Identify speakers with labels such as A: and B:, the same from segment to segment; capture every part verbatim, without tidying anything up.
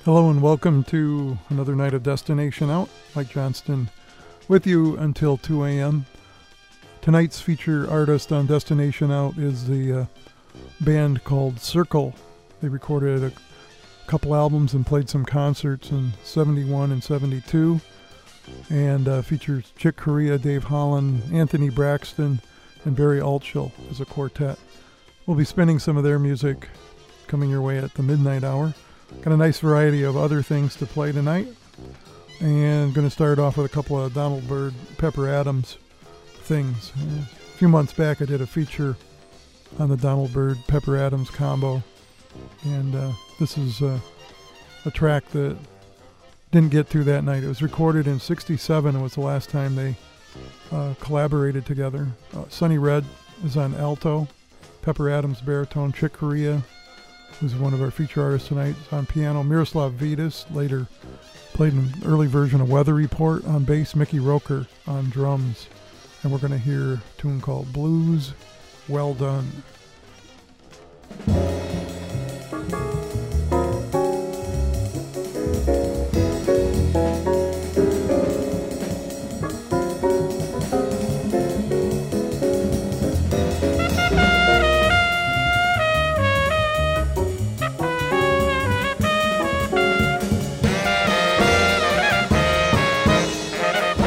A: Hello and welcome to another night of Destination Out. Mike Johnston with you until two a.m. Tonight's feature artist on Destination Out is the uh, band called Circle. They recorded a couple albums and played some concerts in seventy-one and seventy-two, and uh, features Chick Corea, Dave Holland, Anthony Braxton, and Barry Altschul as a quartet. We'll be spinning some of their music coming your way at the midnight hour. Got a nice variety of other things to play tonight, and going to start off with a couple of Donald Byrd, Pepper Adams things. A few months back I did a feature on the Donald Byrd, Pepper Adams combo, and uh, this is uh, a track that didn't get to that night. It was recorded in sixty-seven. It was the last time they uh, collaborated together. Uh, Sonny Red is on alto, Pepper Adams baritone, Chick Corea, who's one of our feature artists tonight, is on piano. Miroslav Vidas later played an early version of Weather Report on bass. Mickey Roker on drums. And we're going to hear a tune called Blues Well Done.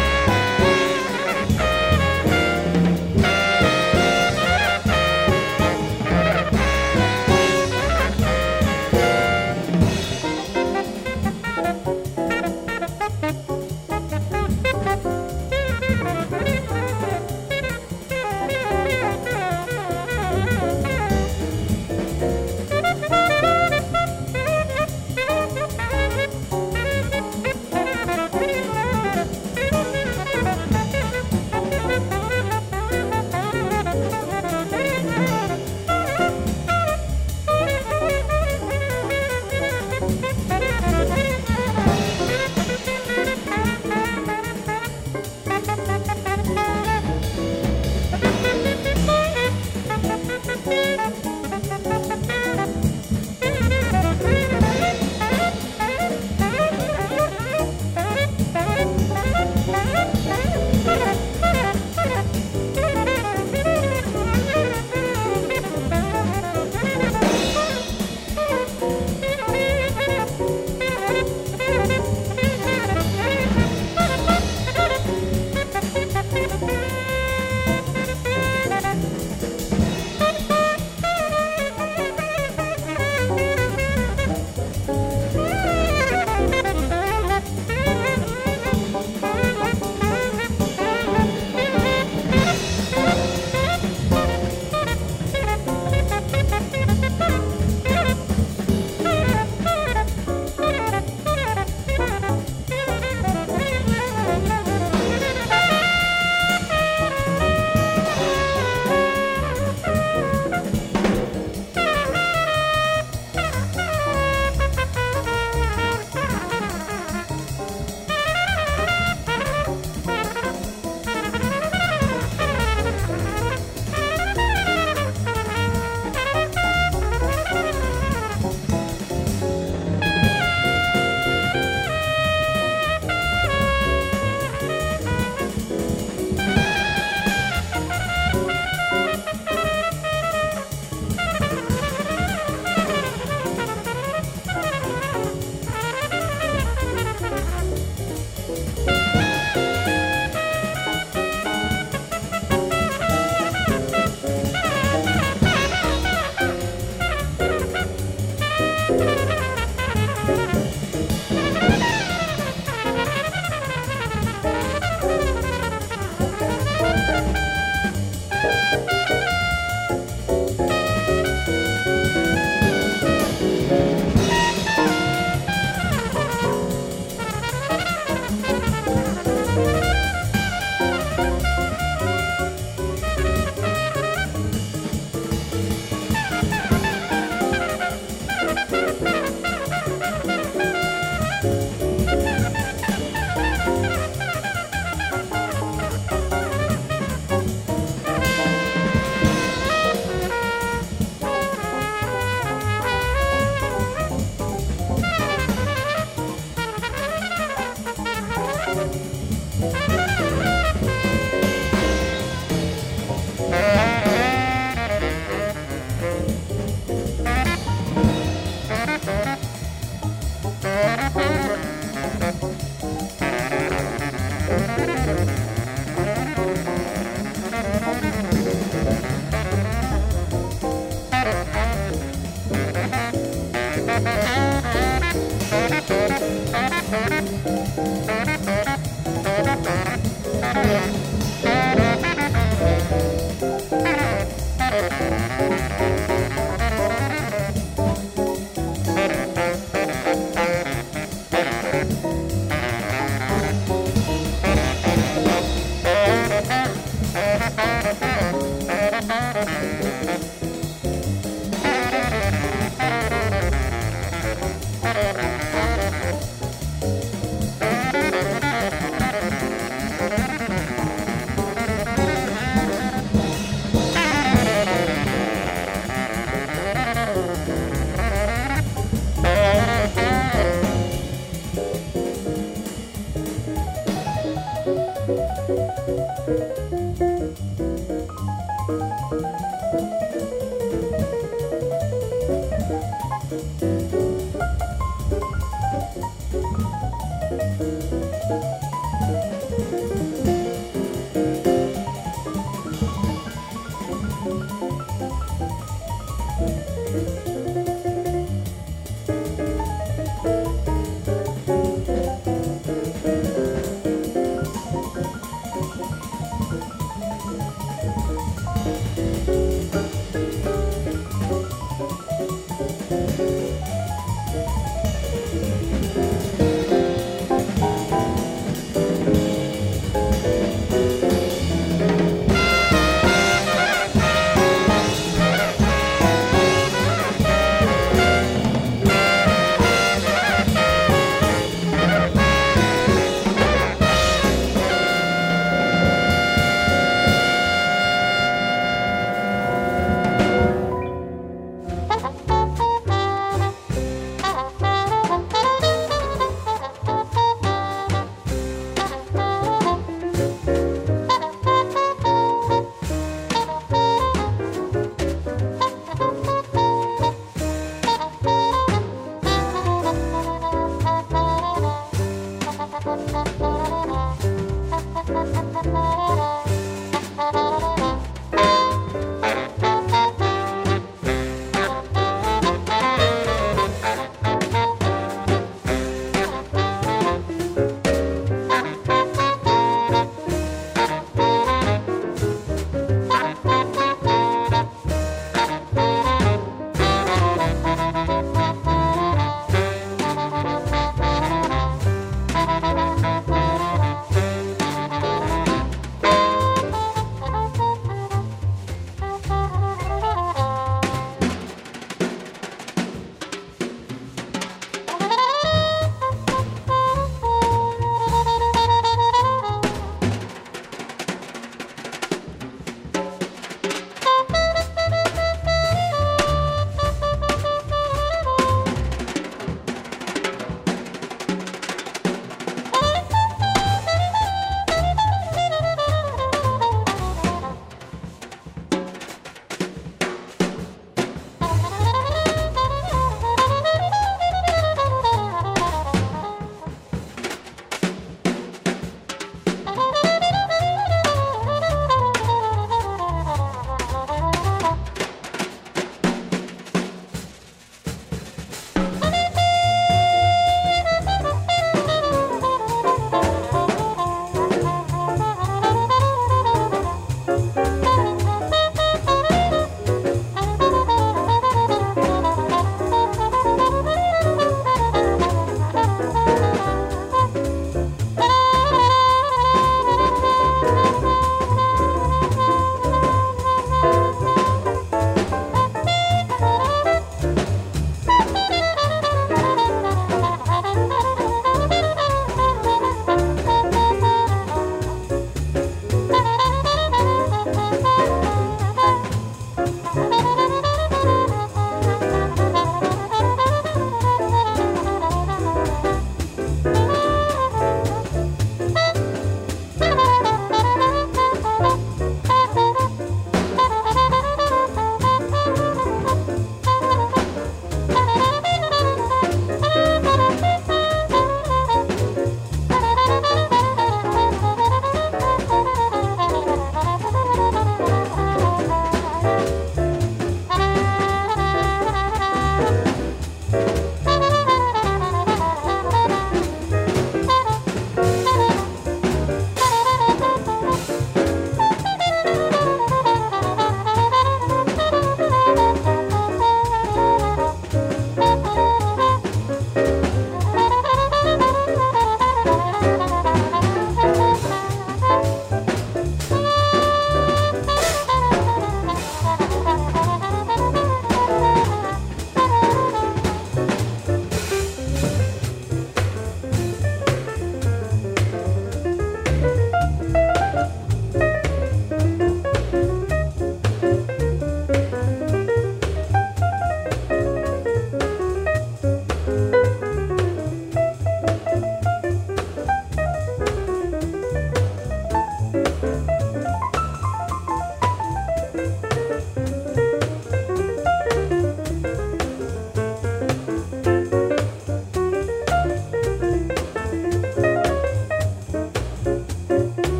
B: Thank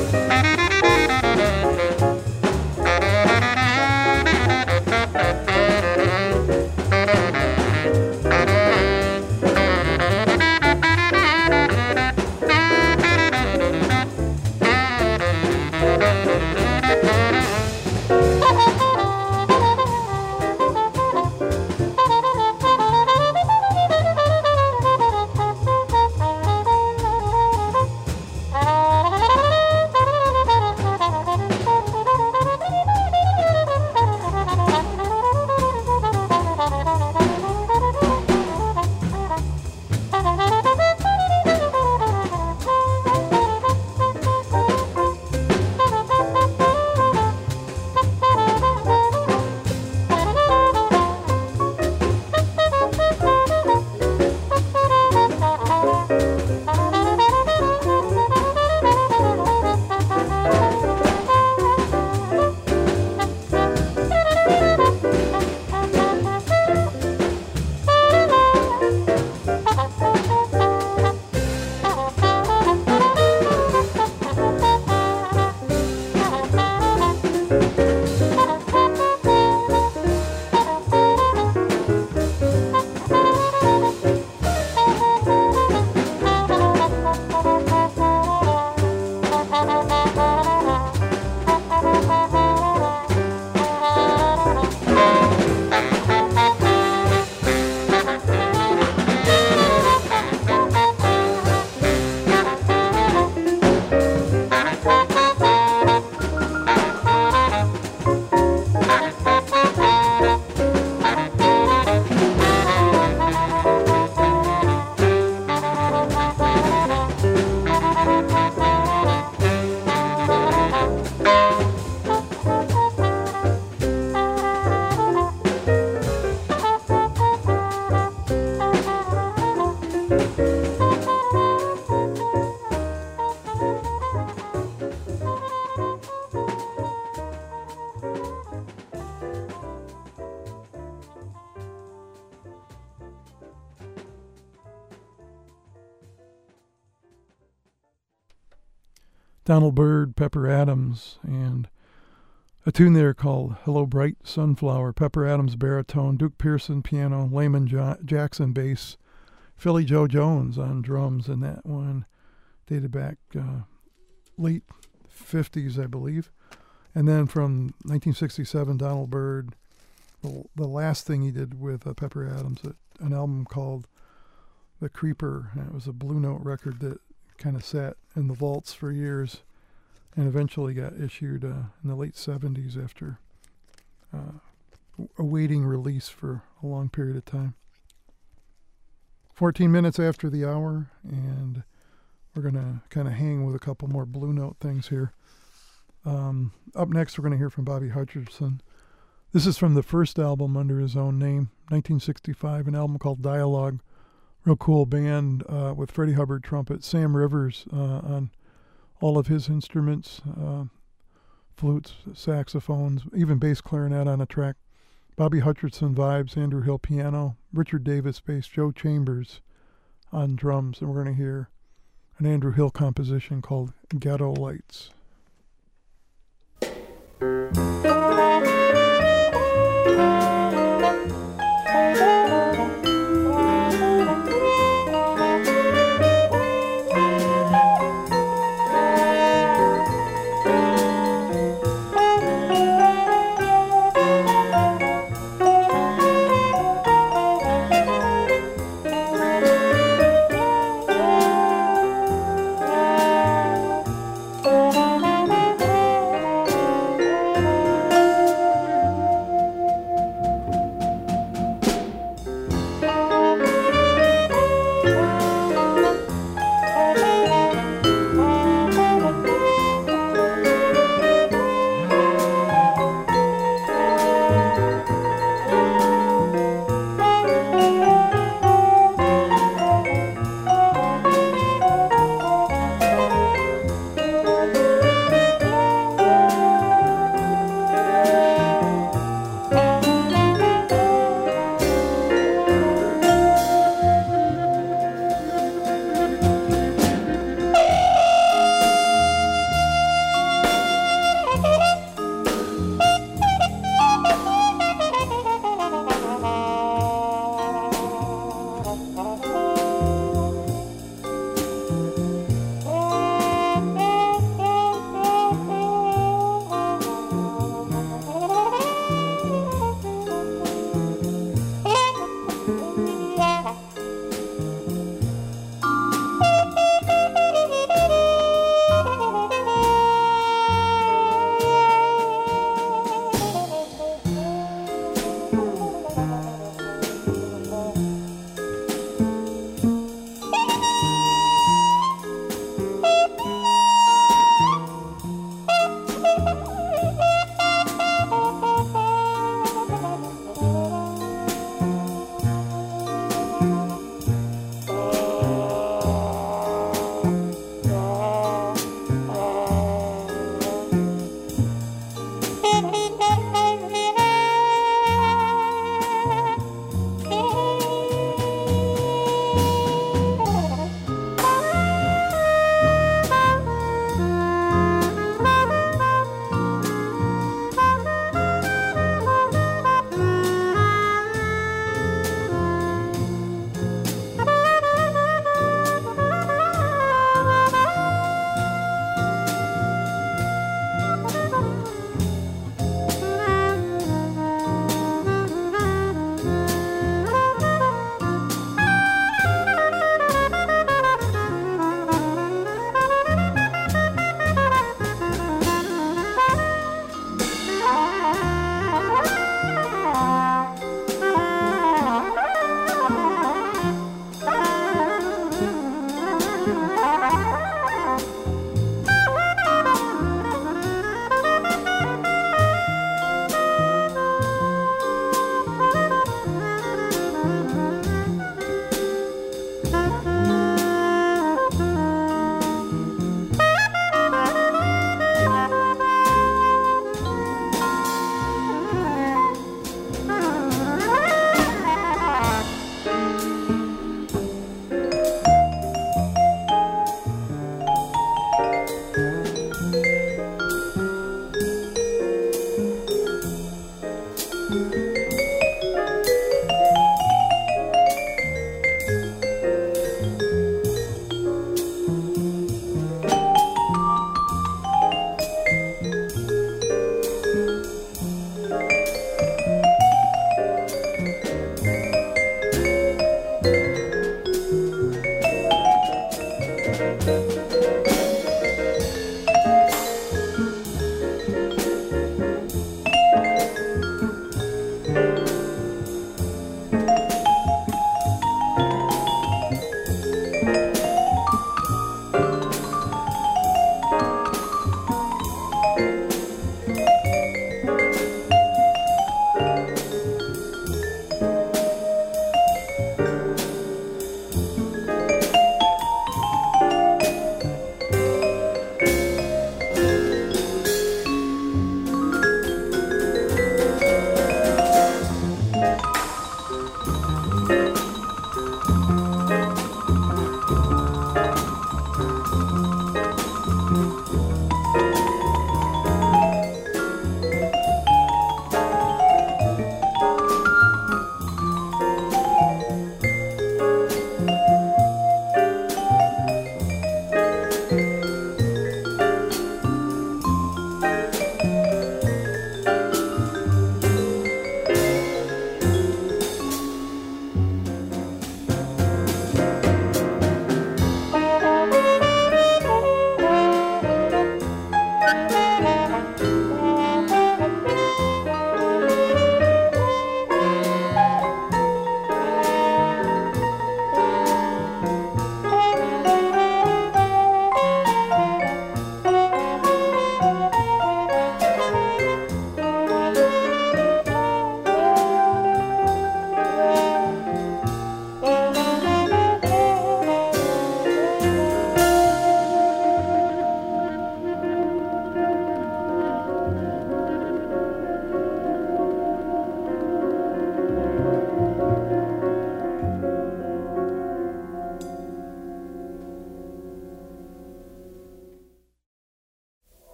A: Donald Byrd, Pepper Adams, and a tune there called Hello Bright Sunflower. Pepper Adams baritone, Duke Pearson piano, Layman jo- Jackson bass, Philly Joe Jones on drums, and that one dated back uh, late fifties, I believe. And then from nineteen sixty-seven, Donald Byrd, the, the last thing he did with uh, Pepper Adams, an album called The Creeper. And it was a Blue Note record that kind of sat in the vaults for years and eventually got issued uh, in the late seventies after uh, awaiting release for a long period of time. fourteen minutes after the hour, and we're going to kind of hang with a couple more Blue Note things here. Um, up next, we're going to hear from Bobby Hutcherson. This is from the first album under his own name, nineteen sixty-five, an album called Dialogue. Real cool band uh, with Freddie Hubbard trumpet, Sam Rivers uh, on all of his instruments, uh, flutes, saxophones, even bass clarinet on a track. Bobby Hutcherson vibes, Andrew Hill piano, Richard Davis bass, Joe Chambers on drums, and we're going to hear an Andrew Hill composition called Ghetto Lights.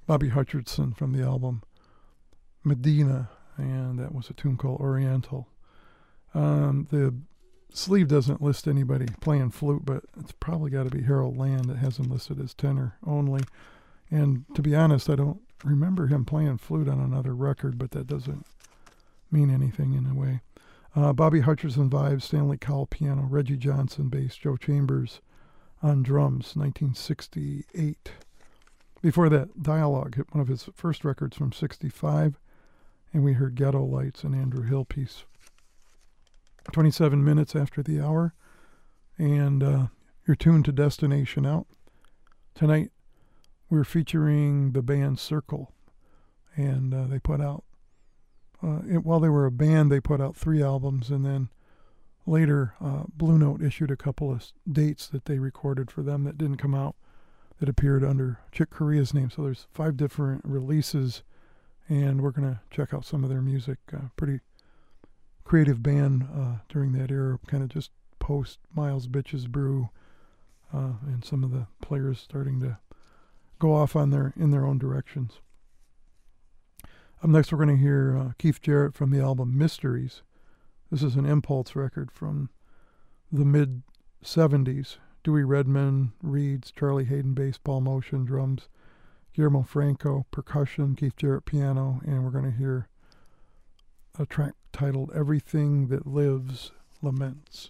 A: Bobby Hutcherson from the album Medina, and that was a tune called Oriental. Um, the sleeve doesn't list anybody playing flute, but it's probably got to be Harold Land that has him listed as tenor only. And to be honest, I don't remember him playing flute on another record, but that doesn't mean anything in a way. Uh, Bobby Hutcherson vibes, Stanley Cowell piano, Reggie Johnson bass, Joe Chambers on drums, nineteen sixty-eight. Before that, Dialogue hit one of his first records from sixty-five, and we heard Ghetto Lights, and Andrew Hill piece. twenty-seven minutes after the hour, and uh, you're tuned to Destination Out. Tonight, we're featuring the band Circle, and uh, they put out, uh, it, while they were a band, they put out three albums, and then later, uh, Blue Note issued a couple of dates that they recorded for them that didn't come out, that appeared under Chick Corea's name. So there's five different releases, and we're going to check out some of their music. Uh, pretty creative band uh, during that era, kind of just post Miles Bitches Brew, uh, and some of the players starting to go off on their in their own directions. Up next, we're going to hear uh, Keith Jarrett from the album Mysteries. This is an Impulse record from the mid seventies. Dewey Redman reeds, Charlie Hayden bass, Paul Motion drums, Guillermo Franco percussion, Keith Jarrett piano, and we're going to hear a track titled Everything That Lives Laments.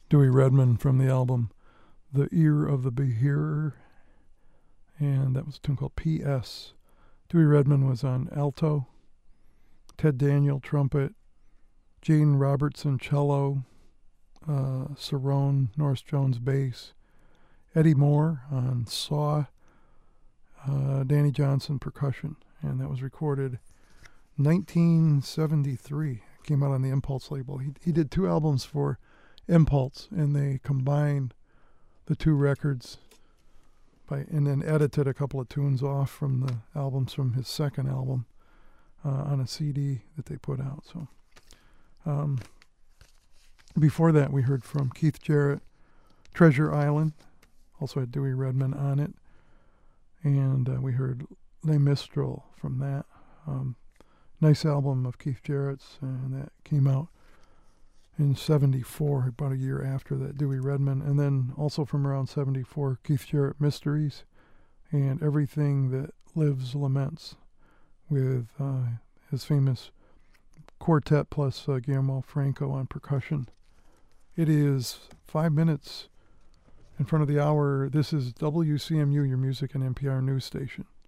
A: Dewey Redman from the album The Ear of the Behearer, and that was a tune called P S Dewey Redman was on alto, Ted Daniel trumpet, Jane Robertson cello, uh, Cerrone Norris Jones bass, Eddie Moore on saw, uh, Danny Johnson percussion, and that was recorded nineteen seventy-three. Came out on the Impulse label. He he did two albums for Impulse, and they combined the two records by and then edited a couple of tunes off from the albums from his second album uh, on a C D that they put out. So um, before that, we heard from Keith Jarrett, Treasure Island, also had Dewey Redman on it, and uh, we heard Les Mistral from that. Um, nice album of Keith Jarrett's, and that came out in seventy-four, about a year after that, Dewey Redman. And then also from around seventy-four, Keith Jarrett Mysteries and Everything That Lives Laments, with uh, his famous quartet plus uh, Guillermo Franco on percussion. It is five minutes in front of the hour. This is W C M U, your music and N P R news station.